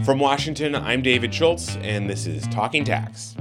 From Washington, I'm David Schultz, and this is Talking Tax.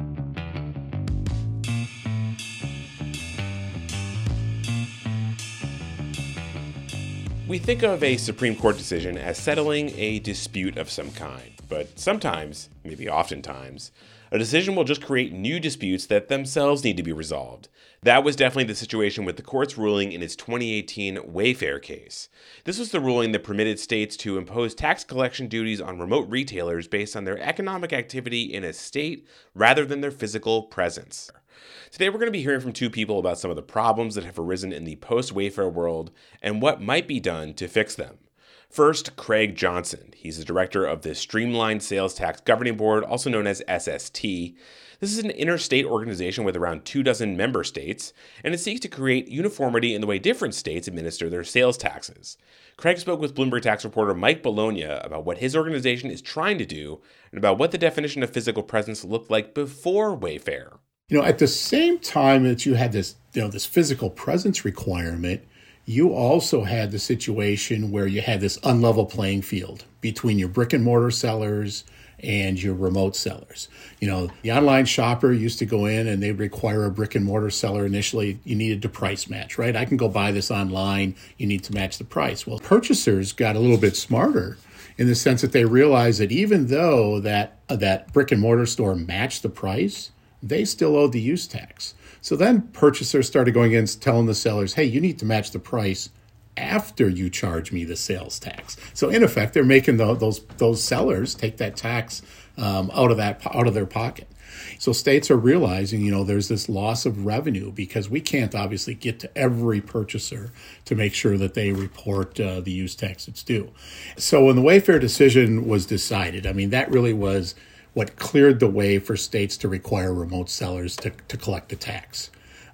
We think of a Supreme Court decision as settling a dispute of some kind, but sometimes, maybe oftentimes, a decision will just create new disputes that themselves need to be resolved. That was definitely the situation with the court's ruling in its 2018 Wayfair case. This was the ruling that permitted states to impose tax collection duties on remote retailers based on their economic activity in a state rather than their physical presence. Today we're going to be hearing from two people about some of the problems that have arisen in the post-Wayfair world and what might be done to fix them. First, Craig Johnson. He's the director of the Streamlined Sales Tax Governing Board, also known as SST. This is an interstate organization with around 24 member states, and it seeks to create uniformity in the way different states administer their sales taxes. Craig spoke with Bloomberg tax reporter Mike Bologna about what his organization is trying to do and about what the definition of physical presence looked like before Wayfair. At the same time that you had this physical presence requirement, you also had the situation where you had this unlevel playing field between your brick and mortar sellers and your remote sellers. The online shopper used to go in and they'd require a brick and mortar seller. Initially, you needed to price match, right? I can go buy this online. You need to match the price. Well, purchasers got a little bit smarter in the sense that they realized that even though that brick and mortar store matched the price, they still owed the use tax. So then purchasers started going in and telling the sellers, hey, you need to match the price after you charge me the sales tax. So in effect, they're making those sellers take that tax out of their pocket. So states are realizing, there's this loss of revenue because we can't obviously get to every purchaser to make sure that they report the use tax that's due. So when the Wayfair decision was decided, that really was what cleared the way for states to require remote sellers to collect the tax.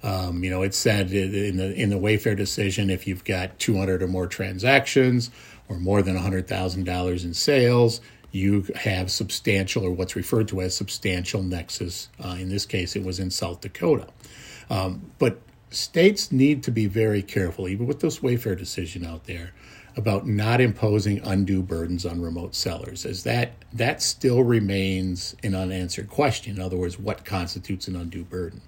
It said in the Wayfair decision, if you've got 200 or more transactions or more than $100,000 in sales, you have substantial, or what's referred to as substantial nexus. In this case, it was in South Dakota. But states need to be very careful, even with this Wayfair decision out there, about not imposing undue burdens on remote sellers, as that still remains an unanswered question. In other words, what constitutes an undue burden?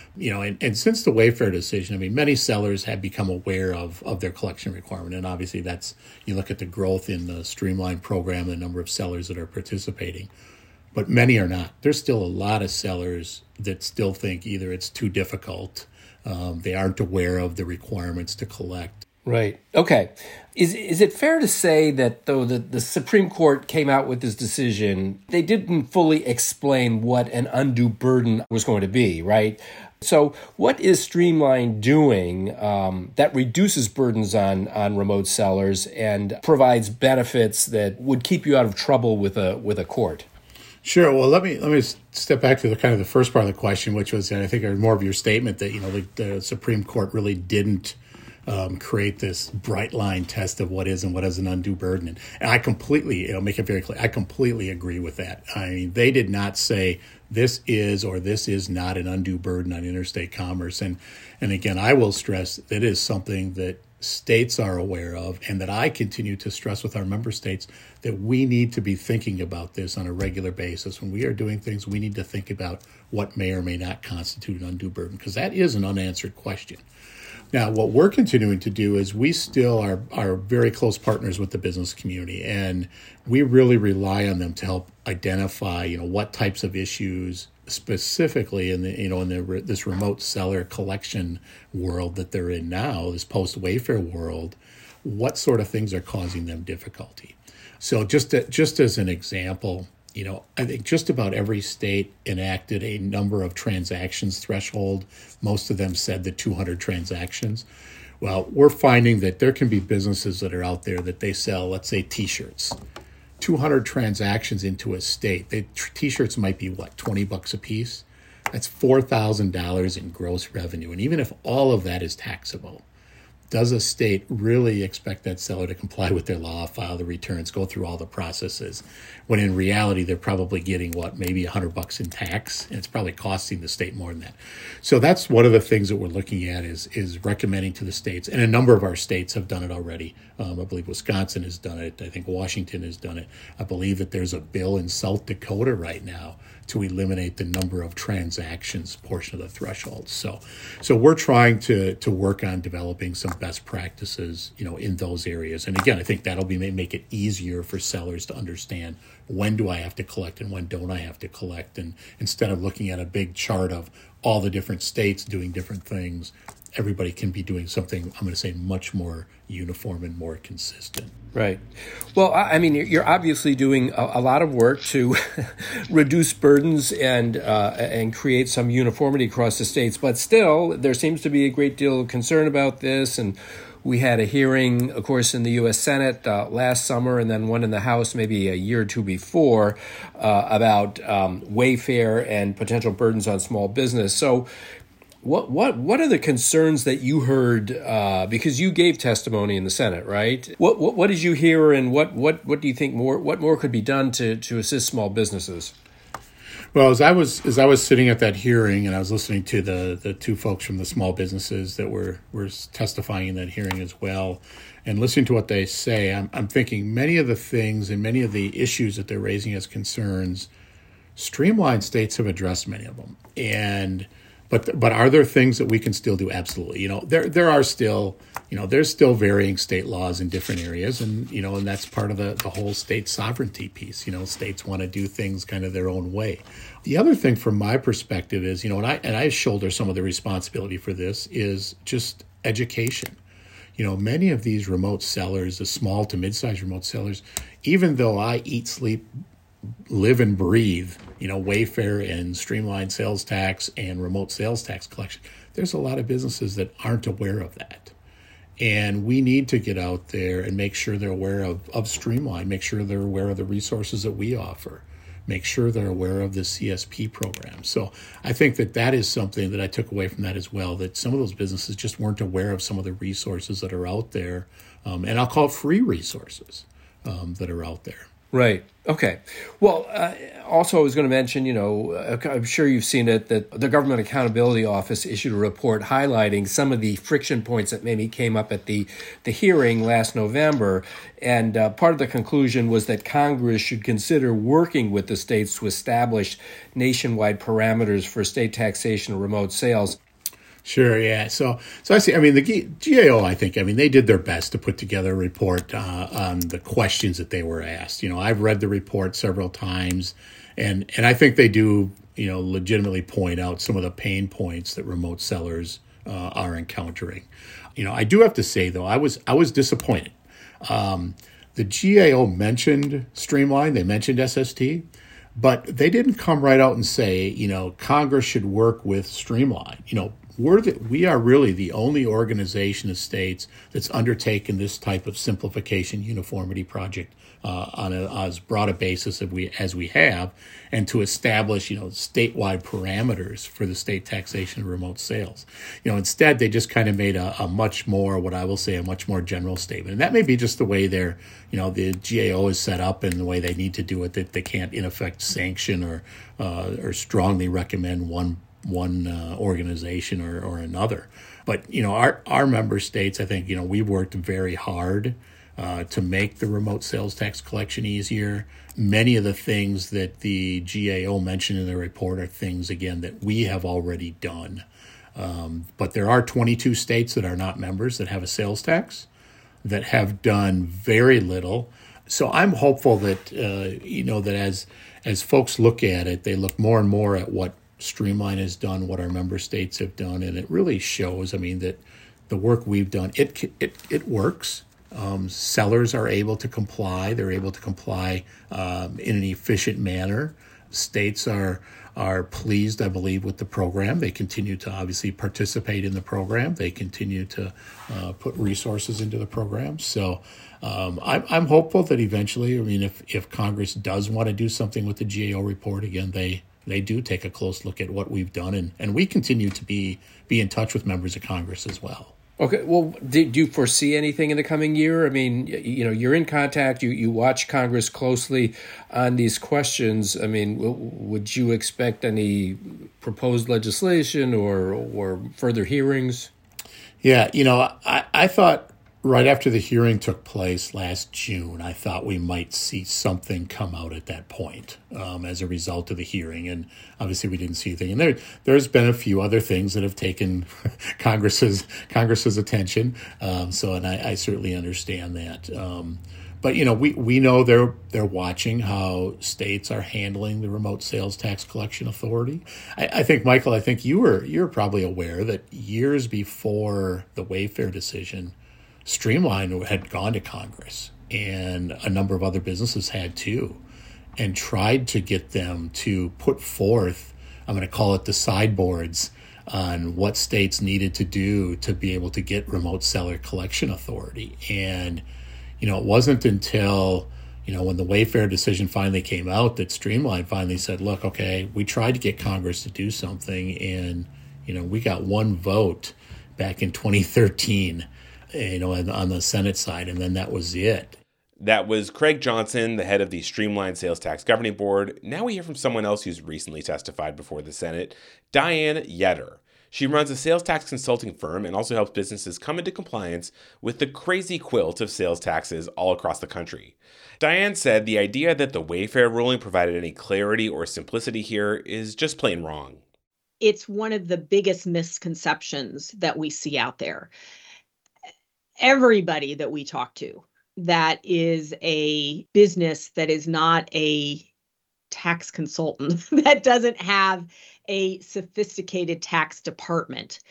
And since the Wayfair decision, many sellers have become aware of their collection requirement. And obviously you look at the growth in the Streamline program, the number of sellers that are participating, but many are not. There's still a lot of sellers that still think either it's too difficult, they aren't aware of the requirements to collect. Right. Okay. Is it fair to say that though the Supreme Court came out with this decision, they didn't fully explain what an undue burden was going to be, right? So what is Streamline doing that reduces burdens on remote sellers and provides benefits that would keep you out of trouble with a court? Sure. Well, let me step back to the first part of the question, which was, and I think more of your statement that the Supreme Court really didn't create this bright line test of what is and what is an undue burden. And I completely, make it very clear, I completely agree with that. They did not say this is or this is not an undue burden on interstate commerce. And again, I will stress that it is something that states are aware of and that I continue to stress with our member states that we need to be thinking about this on a regular basis. When we are doing things, we need to think about what may or may not constitute an undue burden, because that is an unanswered question. Now, what we're continuing to do is we still are very close partners with the business community, and we really rely on them to help identify, what types of issues specifically in this remote seller collection world that they're in now, this post-Wayfair world, what sort of things are causing them difficulty. So just as an example, I think just about every state enacted a number of transactions threshold. Most of them said the 200 transactions. Well, we're finding that there can be businesses that are out there that they sell, let's say, T-shirts. 200 transactions into a state. T-shirts might be, $20 a piece? That's $4,000 in gross revenue. And even if all of that is taxable, does a state really expect that seller to comply with their law, file the returns, go through all the processes, when in reality they're probably getting maybe $100 in tax, and it's probably costing the state more than that. So that's one of the things that we're looking at is recommending to the states, and a number of our states have done it already. I believe Wisconsin has done it. I think Washington has done it. I believe that there's a bill in South Dakota right now to eliminate the number of transactions portion of the threshold. So we're trying to work on developing some best practices, in those areas. And again, I think that'll make it easier for sellers to understand, when do I have to collect and when don't I have to collect? And instead of looking at a big chart of all the different states doing different things, everybody can be doing something, I'm going to say, much more uniform and more consistent. Right. Well, I mean, you're obviously doing a lot of work to reduce burdens and create some uniformity across the states. But still, there seems to be a great deal of concern about this. And we had a hearing, of course, in the U.S. Senate last summer, and then one in the House maybe a year or two before about Wayfair and potential burdens on small business. So What are the concerns that you heard, because you gave testimony in the Senate, right? What did you hear, and what do you think what more could be done to assist small businesses? Well, as I was sitting at that hearing, and I was listening to the two folks from the small businesses that were testifying in that hearing as well, and listening to what they say, I'm thinking many of the things and many of the issues that they're raising as concerns, streamlined states have addressed many of them, But are there things that we can still do? Absolutely. There are still, there's still varying state laws in different areas, and that's part of the whole state sovereignty piece. States want to do things kind of their own way. The other thing from my perspective is, and I shoulder some of the responsibility for this, is just education. Many of these remote sellers, the small to mid-sized remote sellers, even though I eat, sleep, live and breathe, Wayfair and streamlined sales tax and remote sales tax collection, there's a lot of businesses that aren't aware of that. And we need to get out there and make sure they're aware of Streamline, make sure they're aware of the resources that we offer, make sure they're aware of the CSP program. So I think that is something that I took away from that as well, that some of those businesses just weren't aware of some of the resources that are out there, and I'll call it free resources that are out there. Right. Okay. Well, also I was going to mention, I'm sure you've seen it, that the Government Accountability Office issued a report highlighting some of the friction points that maybe came up at the hearing last November. And part of the conclusion was that Congress should consider working with the states to establish nationwide parameters for state taxation of remote sales. Sure, yeah. So I see. The GAO, I think, they did their best to put together a report on the questions that they were asked. I've read the report several times, and I think they do, legitimately point out some of the pain points that remote sellers are encountering. I do have to say, though, I was disappointed. The GAO mentioned Streamline, they mentioned SST, but they didn't come right out and say, Congress should work with Streamline. We are really the only organization of states that's undertaken this type of simplification uniformity project on as broad a basis as we have, and to establish statewide parameters for the state taxation of remote sales. Instead they just kind of made a much more, what I will say, a much more general statement, and that may be just the way the GAO is set up and the way they need to do it, that they can't in effect sanction or strongly recommend one organization or another. But our member states, I think we worked very hard to make the remote sales tax collection easier. Many of the things that the GAO mentioned in the report are things, again, that we have already done. But there are 22 states that are not members that have a sales tax, that have done very little. So I'm hopeful that that as folks look at it, they look more and more at what Streamline has done, what our member states have done, and it really shows. That the work we've done, it works. Sellers are able to comply. They're able to comply in an efficient manner. States are pleased, I believe, with the program. They continue to obviously participate in the program. They continue to put resources into the program. So I'm hopeful that eventually, if Congress does want to do something with the GAO report, again, they do take a close look at what we've done, and we continue to be in touch with members of Congress as well. Okay. Well, do you foresee anything in the coming year? I mean, you're in contact. You watch Congress closely on these questions. I mean, would you expect any proposed legislation or further hearings? Yeah, I thought right after the hearing took place last June, I thought we might see something come out at that point as a result of the hearing. And obviously we didn't see anything. And there's been a few other things that have taken Congress's attention. And I certainly understand that. But we know they're watching how states are handling the remote sales tax collection authority. I think, Michael, you're probably aware that years before the Wayfair decision, Streamline had gone to Congress, and a number of other businesses had too, and tried to get them to put forth, I'm going to call it the sideboards, on what states needed to do to be able to get remote seller collection authority. And it wasn't until, when the Wayfair decision finally came out that Streamline finally said, look, okay, we tried to get Congress to do something, and, we got one vote back in 2013, on the Senate side, and then that was it. That was Craig Johnson, the head of the Streamline Sales Tax Governing Board. Now we hear from someone else who's recently testified before the Senate, Diane Yetter. She runs a sales tax consulting firm and also helps businesses come into compliance with the crazy quilt of sales taxes all across the country. Diane said the idea that the Wayfair ruling provided any clarity or simplicity here is just plain wrong. It's one of the biggest misconceptions that we see out there. Everybody that we talk to that is a business that is not a tax consultant, that doesn't have a sophisticated tax department,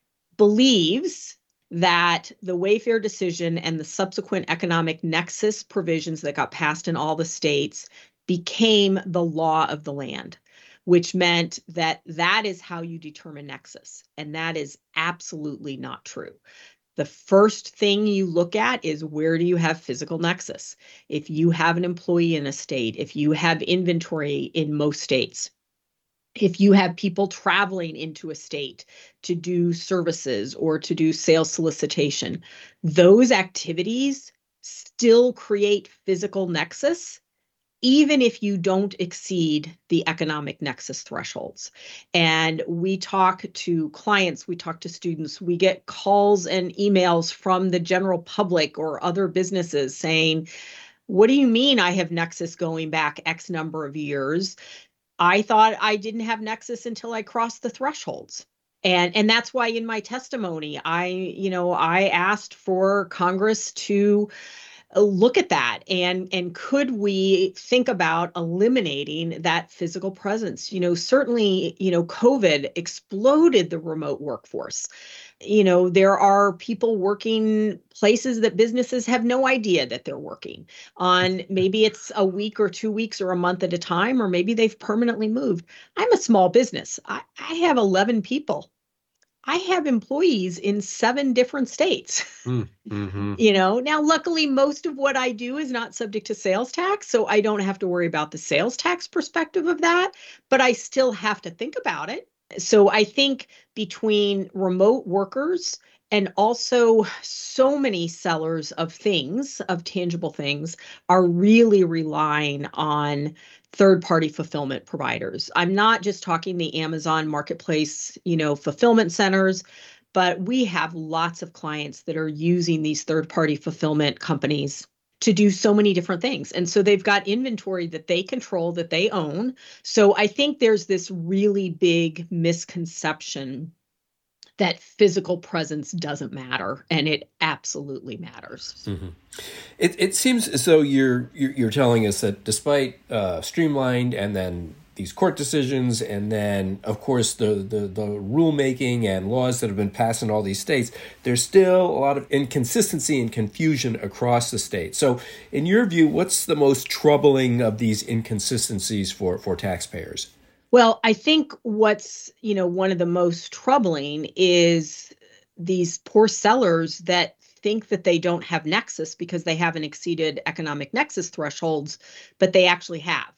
believes that the Wayfair decision and the subsequent economic nexus provisions that got passed in all the states became the law of the land, which meant that is how you determine nexus. And that is absolutely not true. The first thing you look at is, where do you have physical nexus? If you have an employee in a state, if you have inventory in most states, if you have people traveling into a state to do services or to do sales solicitation, those activities still create physical nexus, even if you don't exceed the economic nexus thresholds. And we talk to clients, we talk to students, we get calls and emails from the general public or other businesses saying, what do you mean I have nexus going back X number of years? I thought I didn't have nexus until I crossed the thresholds. And that's why in my testimony, I asked for Congress to look at that and could we think about eliminating that physical presence? Certainly, COVID exploded the remote workforce. There are people working places that businesses have no idea that they're working on. Maybe it's a week or 2 weeks or a month at a time, or maybe they've permanently moved. I'm a small business. I have 11 people. I have employees in 7 different states. Mm-hmm. Now, luckily, most of what I do is not subject to sales tax, so I don't have to worry about the sales tax perspective of that, but I still have to think about it. So I think between remote workers and also so many sellers of things, of tangible things, are really relying on third-party fulfillment providers. I'm not just talking the Amazon marketplace, fulfillment centers, but we have lots of clients that are using these third-party fulfillment companies to do so many different things. And so they've got inventory that they control, that they own. So I think there's this really big misconception that physical presence doesn't matter, and it absolutely matters. Mm-hmm. It seems as though you're telling us that despite Streamlined and then these court decisions, and then of course the rulemaking and laws that have been passed in all these states, there's still a lot of inconsistency and confusion across the state. So, in your view, what's the most troubling of these inconsistencies for taxpayers? Well, I think what's, one of the most troubling is these poor sellers that think that they don't have nexus because they haven't exceeded economic nexus thresholds, but they actually have.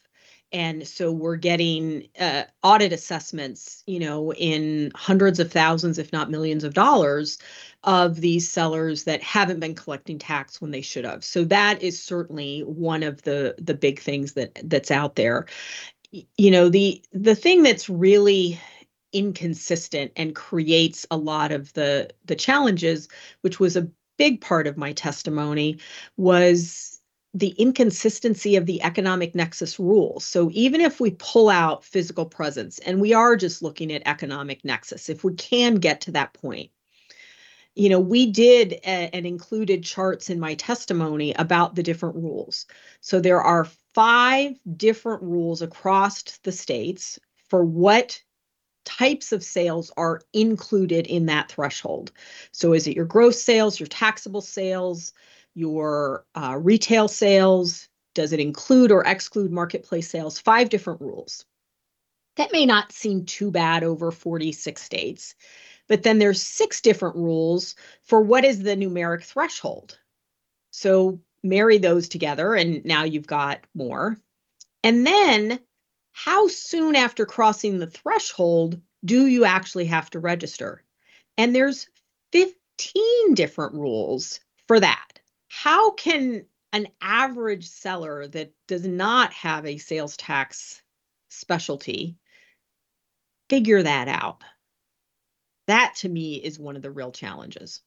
And so we're getting audit assessments, in hundreds of thousands, if not millions of dollars of these sellers that haven't been collecting tax when they should have. So that is certainly one of the big things that's out there. The thing that's really inconsistent and creates a lot of the challenges, which was a big part of my testimony, was the inconsistency of the economic nexus rules. So even if we pull out physical presence and we are just looking at economic nexus, if we can get to that point, we did and included charts in my testimony about the different rules. So there are 5 different rules across the states for what types of sales are included in that threshold. So is it your gross sales, your taxable sales, your retail sales? Does it include or exclude marketplace sales? 5 different rules. That may not seem too bad over 46 states, but then there's 6 different rules for what is the numeric threshold. So marry those together and now you've got more. And then how soon after crossing the threshold do you actually have to register? And there's 15 different rules for that. How can an average seller that does not have a sales tax specialty figure that out? That to me is one of the real challenges.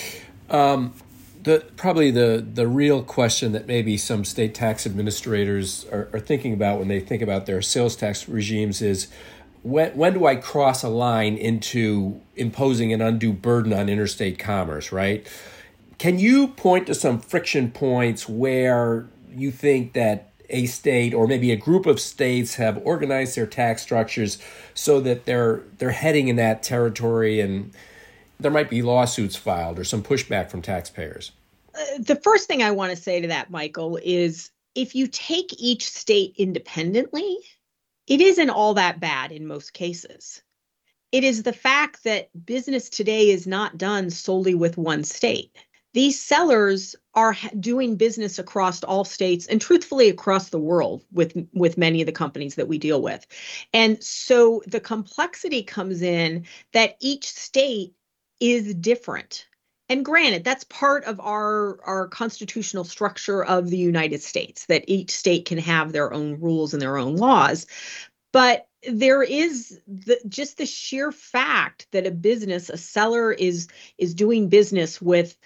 Probably the real question that maybe some state tax administrators are thinking about when they think about their sales tax regimes is, when do I cross a line into imposing an undue burden on interstate commerce, right? Can you point to some friction points where you think that a state or maybe a group of states have organized their tax structures so that they're heading in that territory and there might be lawsuits filed or some pushback from taxpayers? The first thing I want to say to that, Michael, is if you take each state independently, it isn't all that bad in most cases. It is the fact that business today is not done solely with one state. These sellers are doing business across all states and truthfully across the world with many of the companies that we deal with. And so the complexity comes in that each state is different. And granted, that's part of our constitutional structure of the United States, that each state can have their own rules and their own laws. But there is just the sheer fact that a seller is doing business with,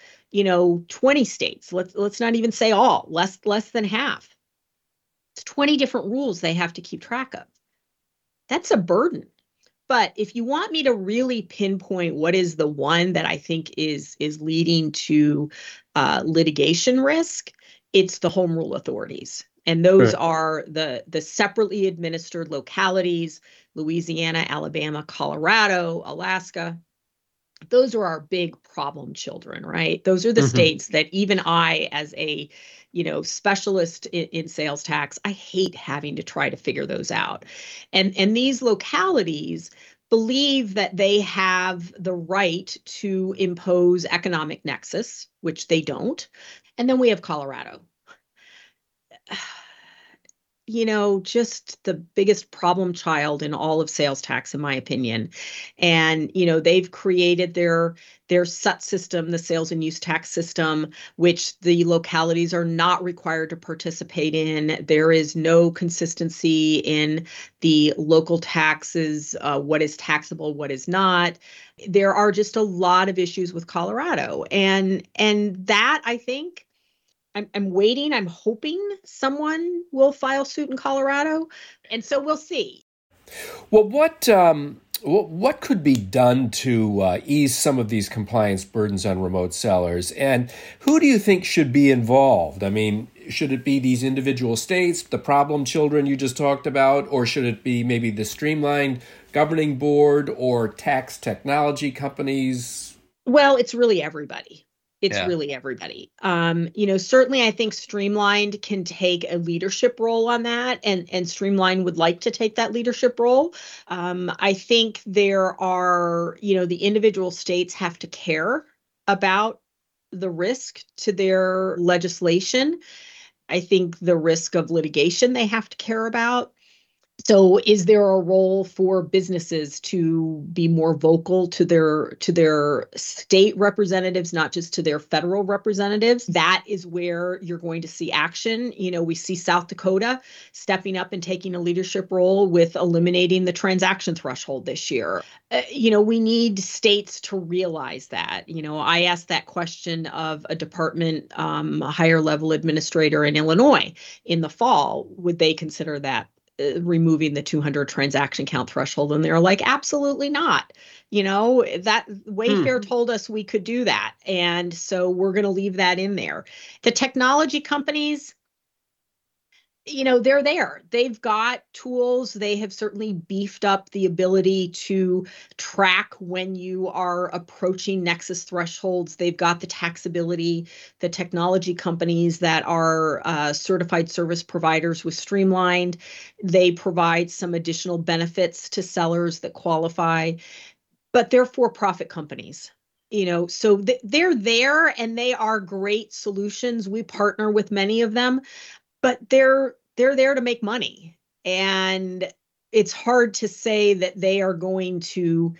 20 states. Let's not even say all, less than half. It's 20 different rules they have to keep track of. That's a burden. But if you want me to really pinpoint what is the one that I think is leading to litigation risk, it's the home rule authorities. And those are the separately administered localities: Louisiana, Alabama, Colorado, Alaska. Those are our big problem children, right? Those are the states that even I, as a specialist in sales tax, I hate having to try to figure those out. And these localities believe that they have the right to impose economic nexus, which they don't. And then we have Colorado. Just the biggest problem child in all of sales tax, in my opinion. And, they've created their SUT system, the sales and use tax system, which the localities are not required to participate in. There is no consistency in the local taxes, what is taxable, what is not. There are just a lot of issues with Colorado. And that, I think, I'm waiting. I'm hoping someone will file suit in Colorado, and so we'll see. Well, what could be done to ease some of these compliance burdens on remote sellers, and who do you think should be involved? I mean, should it be these individual states, the problem children you just talked about, or should it be maybe the streamlined governing board or tax technology companies? Well, it's really everybody. Really everybody. Certainly I think Streamlined can take a leadership role on that, and Streamlined would like to take that leadership role. I think there are, the individual states have to care about the risk to their legislation. I think the risk of litigation they have to care about. So is there a role for businesses to be more vocal to their state representatives, not just to their federal representatives? That is where you're going to see action. We see South Dakota stepping up and taking a leadership role with eliminating the transaction threshold this year. We need states to realize that. I asked that question of a department, a higher level administrator in Illinois in the fall. Would they consider that removing the 200 transaction count threshold? And they're like, absolutely not. That Wayfair told us we could do that. And so we're going to leave that in there. The technology companies, they're there. They've got tools. They have certainly beefed up the ability to track when you are approaching nexus thresholds. They've got the taxability. The technology companies that are certified service providers with Streamlined, they provide some additional benefits to sellers that qualify, but they're for-profit companies. So they're there and they are great solutions. We partner with many of them, but they're there to make money. And it's hard to say that they are going to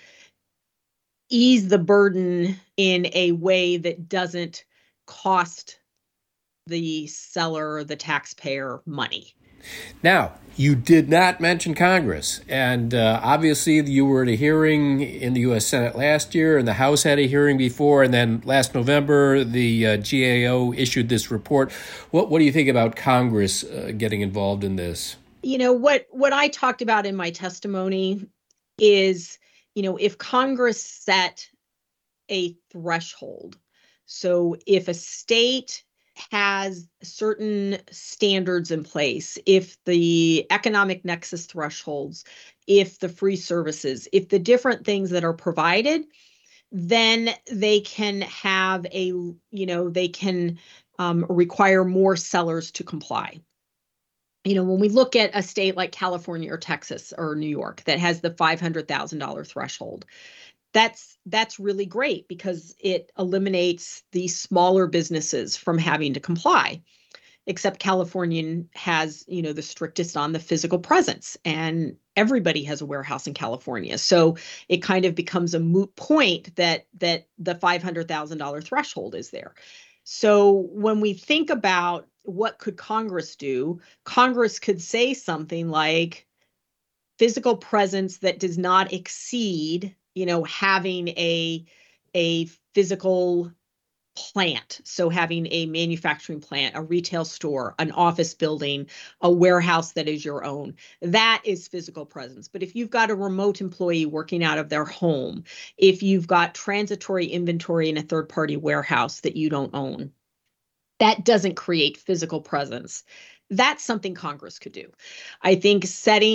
ease the burden in a way that doesn't cost the seller or the taxpayer money. Now, you did not mention Congress, and obviously you were at a hearing in the U.S. Senate last year, and the House had a hearing before, and then last November the GAO issued this report. What do you think about Congress getting involved in this? What I talked about in my testimony is, if Congress set a threshold, so if a state has certain standards in place, if the economic nexus thresholds, if the free services, if the different things that are provided, then they can have they can require more sellers to comply. When we look at a state like California or Texas or New York that has the $500,000 threshold, that's really great because it eliminates the smaller businesses from having to comply. Except California has, the strictest on the physical presence, and everybody has a warehouse in California. So it kind of becomes a moot point that the $500,000 threshold is there. So when we think about what could Congress do, Congress could say something like physical presence that does not exceed having a physical plant. So having a manufacturing plant, a retail store, an office building, a warehouse that is your own, that is physical presence. But if you've got a remote employee working out of their home, if you've got transitory inventory in a third-party warehouse that you don't own, that doesn't create physical presence. That's something Congress could do. I think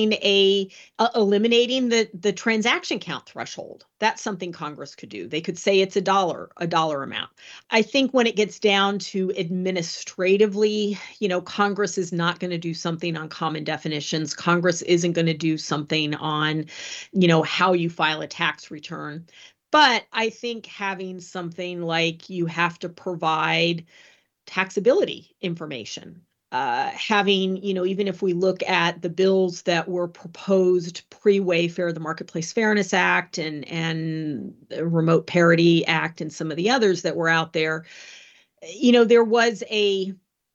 eliminating the transaction count threshold, that's something Congress could do. They could say it's a dollar amount. I think when it gets down to administratively, Congress is not going to do something on common definitions. Congress isn't going to do something on, how you file a tax return. But I think having something like you have to provide taxability information, having, even if we look at the bills that were proposed pre-Wayfair, the Marketplace Fairness Act and the Remote Parity Act and some of the others that were out there, there was a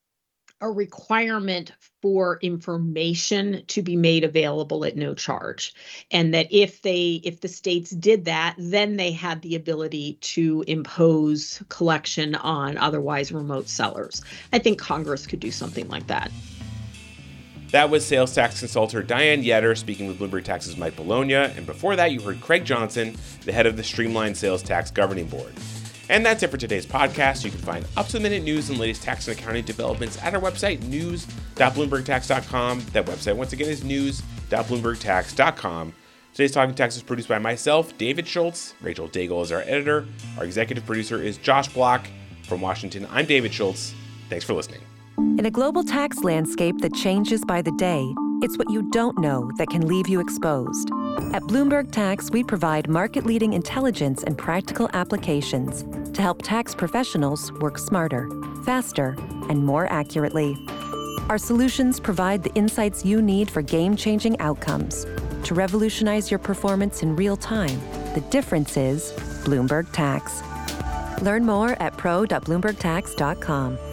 requirement for information to be made available at no charge. And that if the states did that, then they had the ability to impose collection on otherwise remote sellers. I think Congress could do something like that. That was sales tax consultant Diane Yetter speaking with Bloomberg Tax's Mike Bologna. And before that, you heard Craig Johnson, the head of the Streamlined Sales Tax Governing Board. And that's it for today's podcast. You can find up-to-the-minute news and latest tax and accounting developments at our website, news.bloombergtax.com. That website, once again, is news.bloombergtax.com. Today's Talking Tax is produced by myself, David Schultz. Rachel Daigle is our editor. Our executive producer is Josh Block. From Washington, I'm David Schultz. Thanks for listening. In a global tax landscape that changes by the day, it's what you don't know that can leave you exposed. At Bloomberg Tax, we provide market-leading intelligence and practical applications to help tax professionals work smarter, faster, and more accurately. Our solutions provide the insights you need for game-changing outcomes. To revolutionize your performance in real time, the difference is Bloomberg Tax. Learn more at pro.bloombergtax.com.